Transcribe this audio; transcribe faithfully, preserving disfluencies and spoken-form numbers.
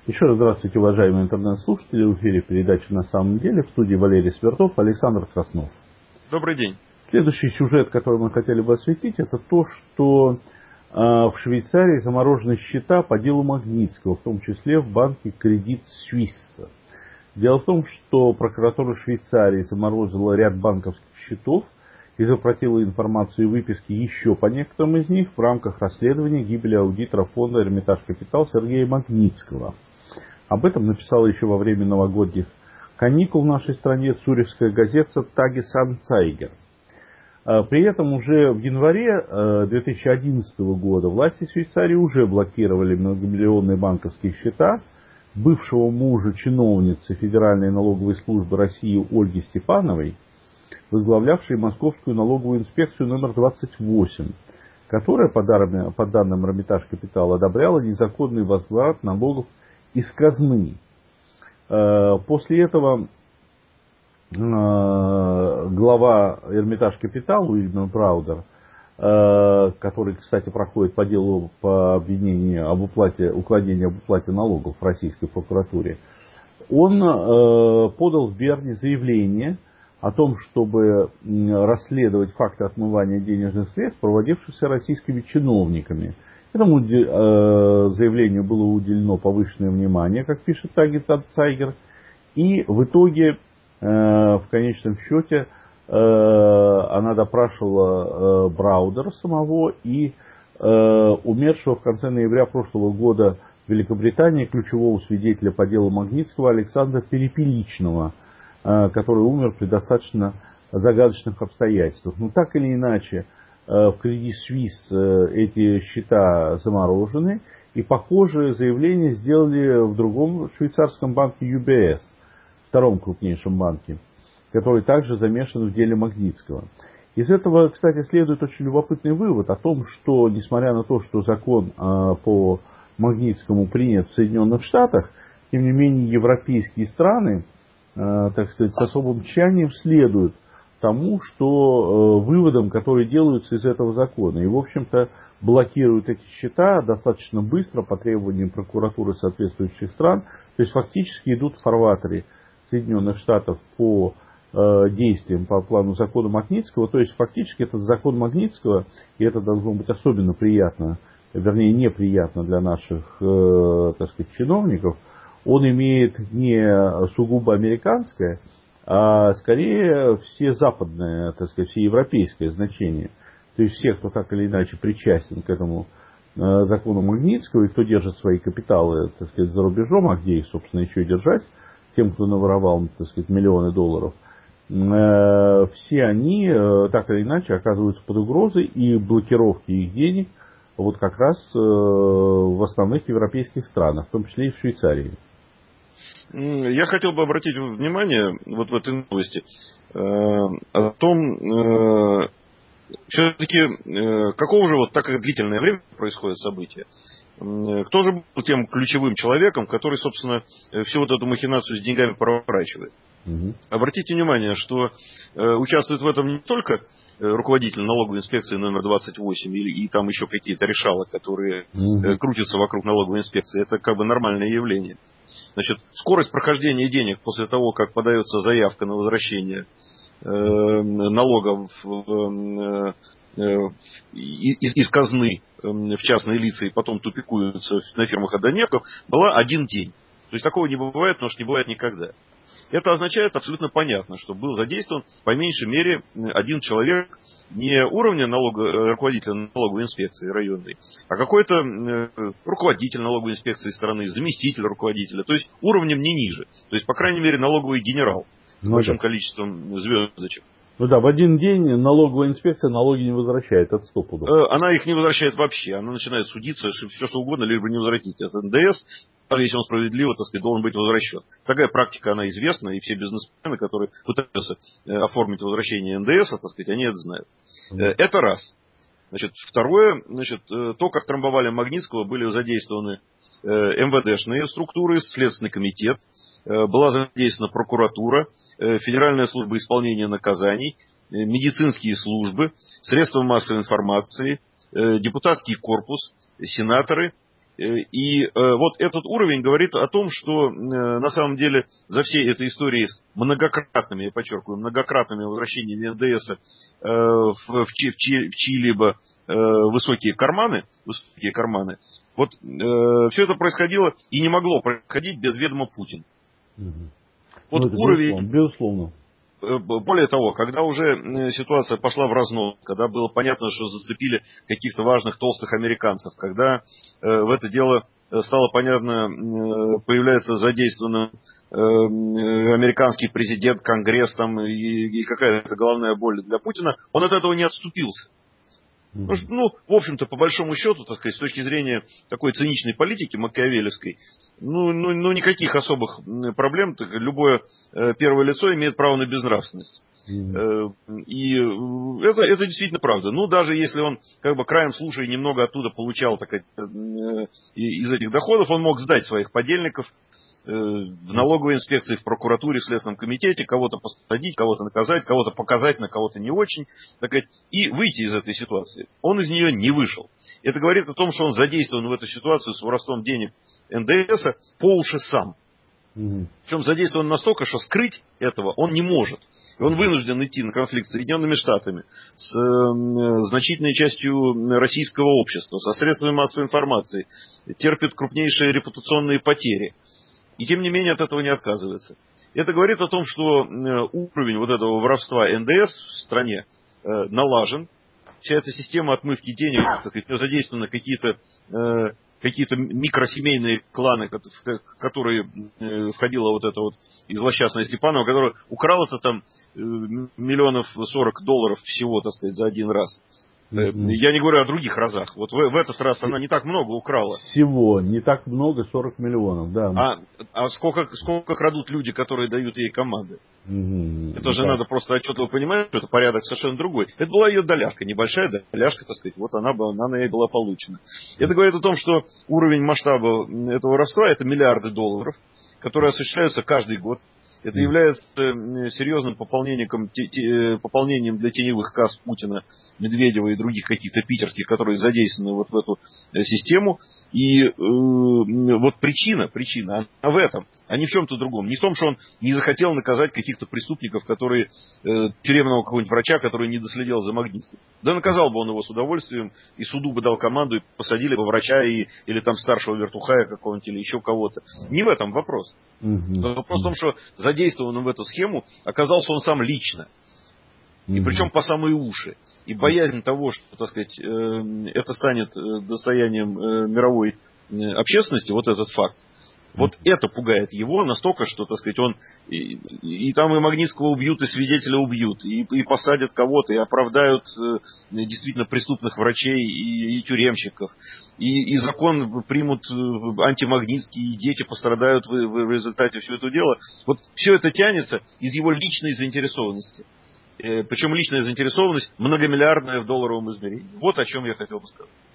Еще раз здравствуйте, уважаемые интернет-слушатели. В эфире передача «На самом деле». В студии Валерий Свертов, Александр Краснов. Добрый день. Следующий сюжет, который мы хотели бы осветить, это то, что э, в Швейцарии заморожены счета по делу Магнитского, в том числе в банке Credit Suisse. Дело в том, что прокуратура Швейцарии заморозила ряд банковских счетов и запретила информацию и выписки еще по некоторым из них в рамках расследования гибели аудитора фонда «Эрмитаж Капитал» Сергея Магнитского. Об этом написала еще во время новогодних каникул в нашей стране цюрихская газета «Тагес Анцайгер». При этом уже в январе две тысячи одиннадцатого года власти Швейцарии уже блокировали многомиллионные банковские счета бывшего мужа чиновницы Федеральной налоговой службы России Ольги Степановой, возглавлявшей Московскую налоговую инспекцию номер двадцать восемь, которая, по данным, по данным Эрмитаж Капитал, одобряла незаконный возврат налогов из казны. После этого глава Эрмитаж Капитал Уильям Браудер, который, кстати, проходит по делу по обвинению об уплате, уклонении об уплате налогов в российской прокуратуре, он подал в Берне заявление о том, чтобы расследовать факты отмывания денежных средств, проводившихся российскими чиновниками. Этому заявлению было уделено повышенное внимание, как пишет Тагес Анцайгер, и в итоге, в конечном счете, она допрашивала Браудера самого и умершего в конце ноября прошлого года в Великобритании ключевого свидетеля по делу Магнитского Александра Перепеличного, который умер при достаточно загадочных обстоятельствах. Но так или иначе, в Credit Suisse эти счета заморожены, и похожее заявление сделали в другом швейцарском банке ю би эс, втором крупнейшем банке, который также замешан в деле Магнитского. Из этого, кстати, следует очень любопытный вывод о том, что, несмотря на то, что закон по Магнитскому принят в Соединенных Штатах, тем не менее европейские страны, так сказать, с особым тщанием следуют тому, что выводам, которые делаются из этого закона. И, в общем-то, блокируют эти счета достаточно быстро по требованиям прокуратуры соответствующих стран. То есть, фактически идут в фарватере Соединенных Штатов по э, действиям по плану закона Магнитского. То есть, фактически, этот закон Магнитского, и это должно быть особенно приятно, вернее, неприятно для наших, э, так сказать, чиновников, он имеет не сугубо американское, а скорее все западное, так сказать, все европейское значение. То есть все, кто так или иначе причастен к этому закону Магнитского и кто держит свои капиталы, так сказать, за рубежом, а где их, собственно, еще и держать, тем, кто наворовал, так сказать, миллионы долларов, все они так или иначе оказываются под угрозой, и блокировки их денег вот как раз в основных европейских странах, в том числе и в Швейцарии. Я хотел бы обратить внимание вот в этой новости э, о том, э, все-таки э, какого же вот так как длительное время происходит событие, э, кто же был тем ключевым человеком, который, собственно, всю вот эту махинацию с деньгами проворачивает. Угу. Обратите внимание, что э, участвует в этом не только руководитель налоговой инспекции номер двадцать восемь или и там еще какие-то решала, которые угу. крутятся вокруг налоговой инспекции. Это как бы нормальное явление. Значит, скорость прохождения денег после того, как подается заявка на возвращение э, налогов э, э, из, из казны э, в частные лица и потом тупикуются на фирмах однодневков, была один день. То есть такого не бывает, потому что не бывает никогда. Это означает абсолютно понятно, что был задействован по меньшей мере один человек не уровня налога, руководителя налоговой инспекции районной, а какой-то руководитель налоговой инспекции страны, заместитель руководителя, то есть уровнем не ниже. То есть, по крайней мере, налоговый генерал с ну, большим да. количеством звездочек. Ну да, в один день налоговая инспекция налоги не возвращает, это стопудово. Она их не возвращает вообще, она начинает судиться, все что угодно, лишь бы не возвратить. Это эн дэ эс, даже если он справедливо, так сказать, должен быть возвращен. Такая практика, она известна, и все бизнесмены, которые пытаются оформить возвращение эн дэ эс, так сказать, они это знают. Mm-hmm. Это раз. Значит, второе, значит, то, как трамбовали Магнитского, были задействованы эм вэ дэшные структуры, Следственный комитет, была задействована прокуратура, Федеральная служба исполнения наказаний, медицинские службы, средства массовой информации, депутатский корпус, сенаторы И вот этот уровень говорит о том, что на самом деле за всей этой историей с многократными, я подчеркиваю, многократными возвращениями эн дэ эса в чьи-либо высокие карманы, высокие карманы, вот все это происходило и не могло происходить без ведома Путина. Угу. Вот ну, уровень... Безусловно. Более того, когда уже ситуация пошла в разнос, когда было понятно, что зацепили каких-то важных толстых американцев, когда в это дело стало понятно, появляется задействованным американский президент, Конгресс там, и, и какая-то головная боль для Путина, он от этого не отступился. Ну, ну, в общем-то, по большому счету, так сказать, с точки зрения такой циничной политики, макиавелевской, ну, ну, ну никаких особых проблем. Любое первое лицо имеет право на безнравственность. Mm-hmm. И это, это действительно правда. Ну, даже если он, как бы, краем слушая, немного оттуда получал, так сказать, из этих доходов, он мог сдать своих подельников в налоговой инспекции, в прокуратуре, в Следственном комитете, кого-то посадить, кого-то наказать, кого-то показать, на кого-то не очень, так сказать, и выйти из этой ситуации. Он из нее не вышел. Это говорит о том, что он задействован в эту ситуацию с воровством денег эн дэ эса по уши сам. Mm-hmm. Причем задействован настолько, что скрыть этого он не может. И он вынужден идти на конфликт с Соединенными Штатами, с э, значительной частью российского общества, со средствами массовой информации, терпит крупнейшие репутационные потери. И тем не менее от этого не отказывается. Это говорит о том, что уровень вот этого воровства эн дэ эс в стране налажен. Вся эта система отмывки денег, так сказать, задействованы какие-то, какие-то микросемейные кланы, в которые входила вот эта вот злосчастная Степанова, которая украла это там миллионов сорок долларов всего, так сказать, за один раз. Mm-hmm. Я не говорю о других разах. Вот в, в этот раз она не так много украла. Всего не так много, сорок миллионов, да. А, а сколько, сколько крадут люди, которые дают ей команды? Mm-hmm. Это же да. Надо просто отчетливо понимать, что это порядок совершенно другой. Это была ее доляшка, небольшая доляшка, так сказать. Вот она, она ей была получена. Это говорит о том, что уровень масштаба этого воровства — это миллиарды долларов, которые осуществляются каждый год. Это является серьезным пополнением, пополнением для теневых касс Путина, Медведева и других каких-то питерских, которые задействованы вот в эту систему. И э, вот причина, причина она в этом, а не в чем-то другом. Не в том, что он не захотел наказать каких-то преступников, которые, э, тюремного какого-нибудь врача, который не доследил за Магнитским. Да наказал бы он его с удовольствием, и суду бы дал команду, и посадили бы врача, и, или там старшего вертухая какого-нибудь, или еще кого-то. Не в этом вопрос. Mm-hmm. Вопрос в том, что задействованным в эту схему оказался он сам лично. И причем по самые уши. И боязнь того, что, так сказать, это станет достоянием мировой общественности, вот этот факт, вот это пугает его настолько, что, так сказать, он и, и там и Магнитского убьют, и свидетеля убьют, и, и посадят кого-то, и оправдают действительно преступных врачей и, и тюремщиков. И, и закон примут антимагнитский, и дети пострадают в, в результате всего этого дела. Вот все это тянется из его личной заинтересованности. Причем личная заинтересованность многомиллиардная в долларовом измерении. Вот о чем я хотел бы сказать.